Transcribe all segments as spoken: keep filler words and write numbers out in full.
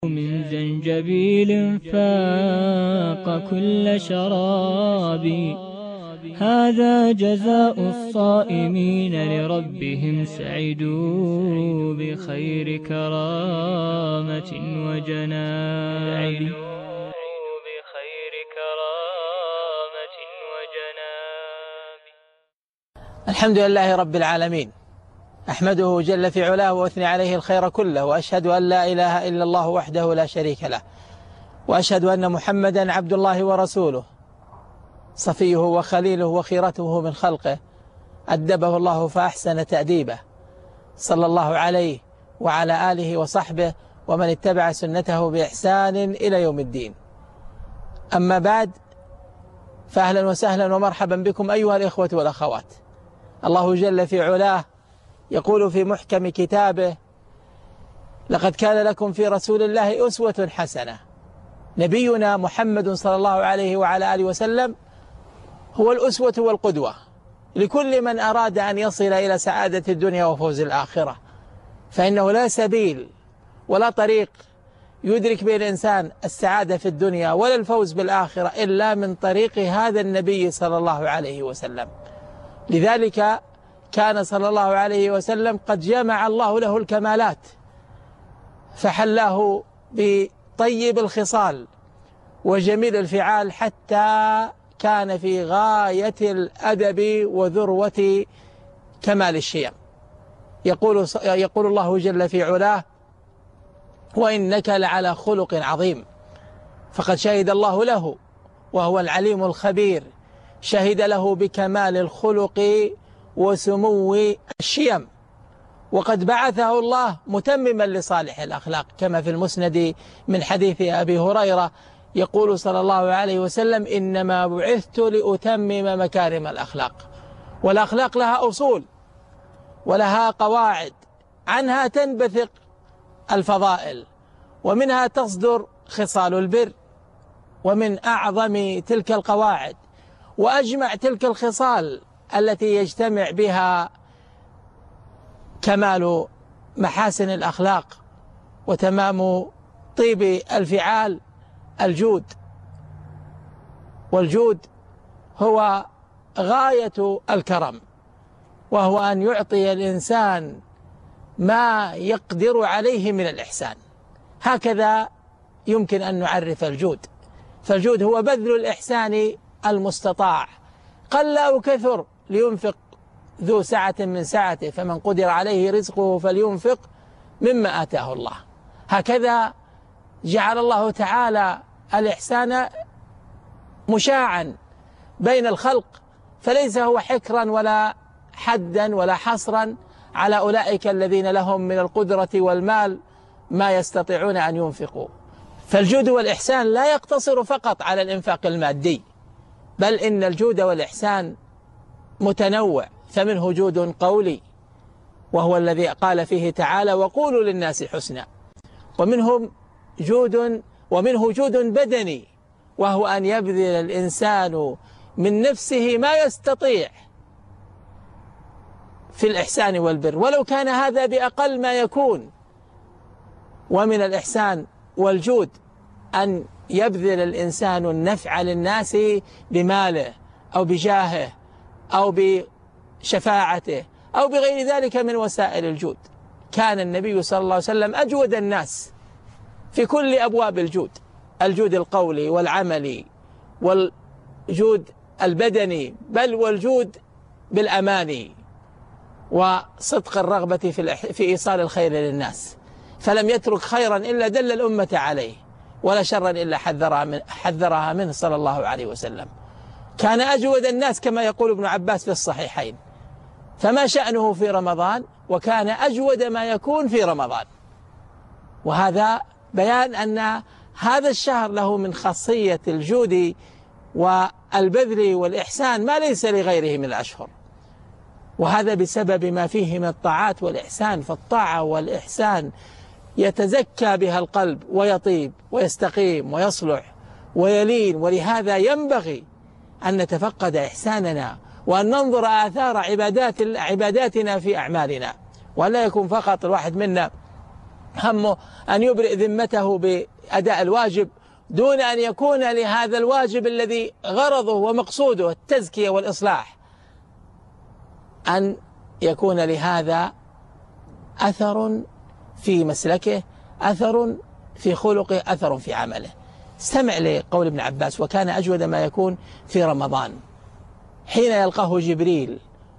من زنجبيل فاق كل شراب. هذا جزاء الصائمين لربهم سعدوا بخير كرامة وجناب. الحمد لله رب العالمين، أحمده جل في علاه وأثني عليه الخير كله، وأشهد أن لا إله إلا الله وحده لا شريك له، وأشهد أن محمدا عبد الله ورسوله صفيه وخليله وخيرته من خلقه، أدبه الله فأحسن تأديبه، صلى الله عليه وعلى آله وصحبه ومن اتبع سنته بإحسان إلى يوم الدين. أما بعد، فأهلا وسهلا ومرحبا بكم أيها الإخوة والأخوات. الله جل في علاه يقول في محكم كتابه: لقد كان لكم في رسول الله أسوة حسنة. نبينا محمد صلى الله عليه وعلى آله وسلم هو الأسوة والقدوة لكل من أراد أن يصل إلى سعادة الدنيا وفوز الآخرة، فإنه لا سبيل ولا طريق يدرك به الإنسان السعادة في الدنيا ولا الفوز بالآخرة إلا من طريق هذا النبي صلى الله عليه وسلم. لذلك كان صلى الله عليه وسلم قد جمع الله له الكمالات، فحلاه بطيب الخصال وجميل الفعال، حتى كان في غاية الأدب وذروة كمال الشيم. يقول, يقول الله جل في علاه: وإنك لعلى خلق عظيم. فقد شهد الله له وهو العليم الخبير، شهد له بكمال الخلق وسمو الشيم، وقد بعثه الله متمما لصالح الأخلاق، كما في المسند من حديث أبي هريرة يقول صلى الله عليه وسلم: إنما بعثت لأتمم مكارم الأخلاق. والأخلاق لها أصول ولها قواعد، عنها تنبثق الفضائل، ومنها تصدر خصال البر. ومن أعظم تلك القواعد وأجمع تلك الخصال التي يجتمع بها كمال محاسن الأخلاق وتمام طيب الفعال الجود. والجود هو غاية الكرم، وهو أن يعطي الإنسان ما يقدر عليه من الإحسان. هكذا يمكن أن نعرف الجود. فالجود هو بذل الإحسان المستطاع، قل أو كثر، لينفق ذو سعة من سعته، فمن قدر عليه رزقه فلينفق مما آتاه الله. هكذا جعل الله تعالى الإحسان مشاعا بين الخلق، فليس هو حكرا ولا حدا ولا حصرا على أولئك الذين لهم من القدرة والمال ما يستطيعون أن ينفقوا. فالجود والإحسان لا يقتصر فقط على الإنفاق المادي، بل إن الجود والإحسان متنوع. فمنه جود قولي، وهو الذي قال فيه تعالى: وقولوا للناس حسنا. ومنهم جود ومنه جود بدني، وهو أن يبذل الإنسان من نفسه ما يستطيع في الإحسان والبر، ولو كان هذا بأقل ما يكون. ومن الإحسان والجود أن يبذل الإنسان النفع للناس بماله أو بجاهه أو بشفاعته أو بغير ذلك من وسائل الجود. كان النبي صلى الله عليه وسلم أجود الناس في كل أبواب الجود: الجود القولي والعملي والجود البدني، بل والجود بالأماني وصدق الرغبة في في إيصال الخير للناس. فلم يترك خيرا إلا دل الأمة عليه، ولا شرا إلا حذرها, من حذرها منه صلى الله عليه وسلم. كان أجود الناس كما يقول ابن عباس في الصحيحين: فما شأنه في رمضان وكان أجود ما يكون في رمضان. وهذا بيان أن هذا الشهر له من خاصية الجود والبذل والإحسان ما ليس لغيره من الأشهر، وهذا بسبب ما فيه من الطاعات والإحسان. فالطاعة والإحسان يتزكى بها القلب ويطيب ويستقيم ويصلح ويلين. ولهذا ينبغي أن نتفقد إحساننا وأن ننظر آثار عبادات عباداتنا في أعمالنا، ولا يكون فقط الواحد منا همه أن يبرئ ذمته بأداء الواجب دون أن يكون لهذا الواجب الذي غرضه ومقصوده التزكية والإصلاح أن يكون لهذا أثر في مسلكه، أثر في خلقه، أثر في عمله. استمع لقول ابن عباس: وكان أجود ما يكون في رمضان حين يلقاه جبريل،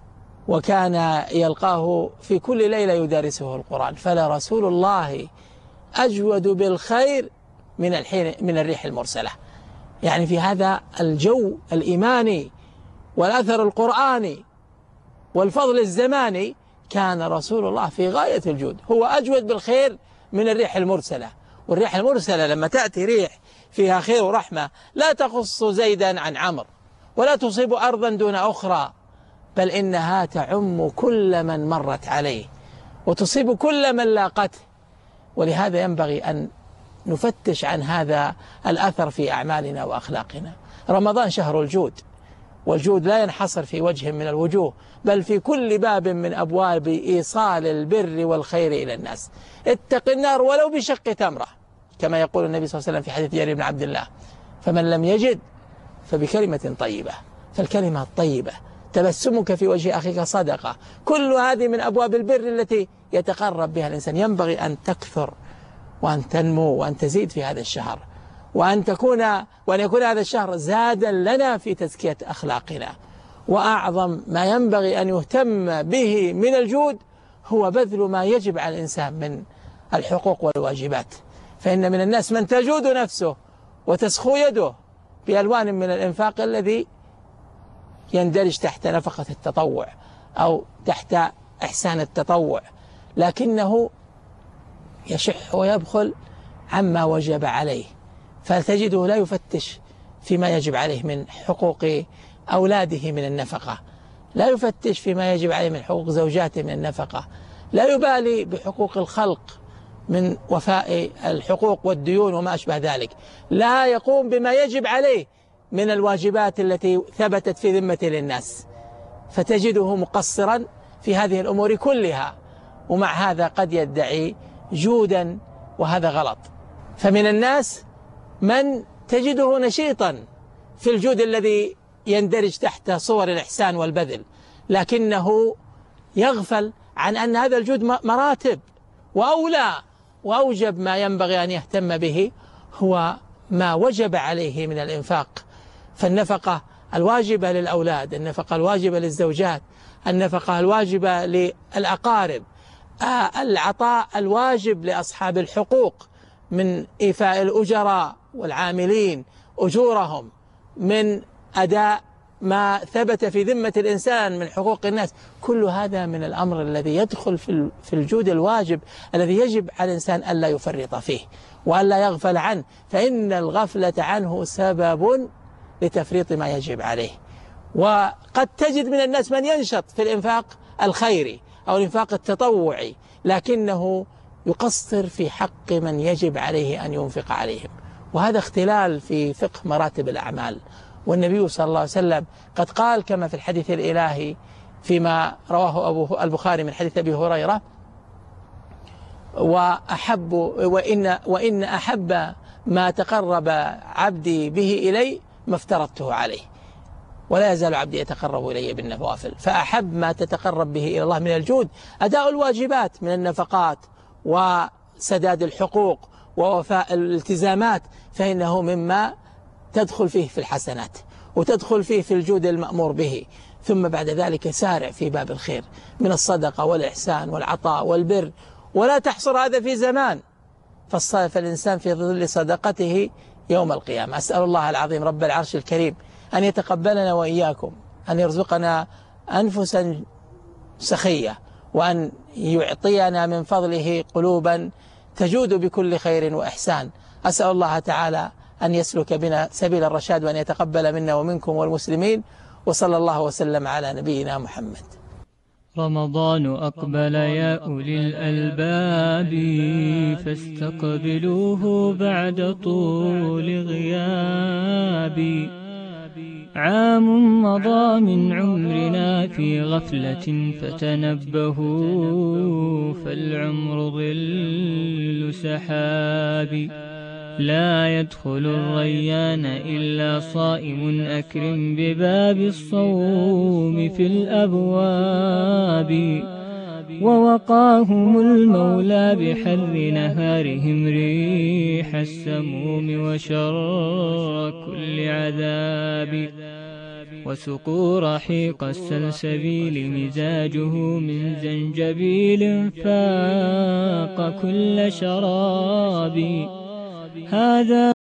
وكان يلقاه في كل ليلة يدارسه القرآن، فلرسول الله أجود بالخير من الحين من الريح المرسلة. يعني في هذا الجو الإيماني والأثر القرآني والفضل الزماني كان رسول الله في غاية الجود، هو أجود بالخير من الريح المرسلة. والريح المرسلة لما تأتي ريح فيها خير ورحمة لا تخص زيدا عن عمرو ولا تصيب أرضا دون أخرى، بل إنها تعم كل من مرت عليه وتصيب كل من لاقته. ولهذا ينبغي أن نفتش عن هذا الأثر في أعمالنا وأخلاقنا. رمضان شهر الجود، والجود لا ينحصر في وجه من الوجوه، بل في كل باب من أبواب إيصال البر والخير إلى الناس. اتق النار ولو بشق تمرة، كما يقول النبي صلى الله عليه وسلم في حديث جرير بن عبد الله: فمن لم يجد فبكلمة طيبة. فالكلمة الطيبة، تبسمك في وجه أخيك صدقة، كل هذه من أبواب البر التي يتقرب بها الإنسان. ينبغي أن تكثر وأن تنمو وأن تزيد في هذا الشهر، وأن تكون وأن يكون هذا الشهر زادا لنا في تزكية أخلاقنا. وأعظم ما ينبغي أن يهتم به من الجود هو بذل ما يجب على الإنسان من الحقوق والواجبات. فإن من الناس من تجود نفسه وتسخو يده بألوان من الإنفاق الذي يندرج تحت نفقة التطوع أو تحت إحسان التطوع، لكنه يشح ويبخل عما وجب عليه، فتجده لا يفتش فيما يجب عليه من حقوق أولاده من النفقة، لا يفتش فيما يجب عليه من حقوق زوجاته من النفقة، لا يبالي بحقوق الخلق من وفاء الحقوق والديون وما أشبه ذلك، لا يقوم بما يجب عليه من الواجبات التي ثبتت في ذمته للناس، فتجده مقصرا في هذه الأمور كلها، ومع هذا قد يدعي جودا وهذا غلط. فمن الناس من تجده نشيطا في الجود الذي يندرج تحت صور الإحسان والبذل، لكنه يغفل عن أن هذا الجود مراتب، وأولى وأوجب ما ينبغي أن يهتم به هو ما وجب عليه من الإنفاق. فالنفقة الواجبة للأولاد، النفقة الواجبة للزوجات، النفقة الواجبة للأقارب، العطاء الواجب لأصحاب الحقوق من إيفاء الأجراء والعاملين أجورهم، من أداء ما ثبت في ذمة الإنسان من حقوق الناس. كل هذا من الأمر الذي يدخل في الجود الواجب الذي يجب على الإنسان ألا يفرط فيه وألا يغفل عنه، فإن الغفلة عنه سبب لتفريط ما يجب عليه. وقد تجد من الناس من ينشط في الإنفاق الخيري أو الإنفاق التطوعي، لكنه يقصر في حق من يجب عليه أن ينفق عليهم، وهذا اختلال في فقه مراتب الأعمال. والنبي صلى الله عليه وسلم قد قال كما في الحديث الإلهي فيما رواه أبو البخاري من حديث أبي هريرة: وأحب وإن, وإن أحب ما تقرب عبدي به إلي ما افترضته عليه، ولا يزال عبدي يتقرب إلي بالنوافل. فأحب ما تتقرب به إلى الله من الجود أداء الواجبات من النفقات وسداد الحقوق ووفاء الالتزامات، فإنه مما تدخل فيه في الحسنات وتدخل فيه في الجود المأمور به. ثم بعد ذلك سارع في باب الخير من الصدقة والإحسان والعطاء والبر، ولا تحصر هذا في زمان، فالإنسان في ظل صدقته يوم القيامة. أسأل الله العظيم رب العرش الكريم أن يتقبلنا وإياكم، أن يرزقنا أنفسا سخية، وأن يعطينا من فضله قلوبا تجود بكل خير وإحسان. أسأل الله تعالى أن يسلك بنا سبيل الرشاد، وأن يتقبل منا ومنكم والمسلمين، وصلى الله وسلم على نبينا محمد. رمضان أقبل يا أولي الألباب، فاستقبلوه بعد طول غياب. عام مضى من عمرنا في غفلة فتنبهوا، فالعمر ظل سحاب، لا يدخل الريان إلا صائم أكرم بباب الصوم في الأبواب، ووقاهم المولى بحر نهارهم ريح السموم وشر كل عذاب، وسقوا رحيق السلسبيل مزاجه من زنجبيل فاق كل شراب. هذا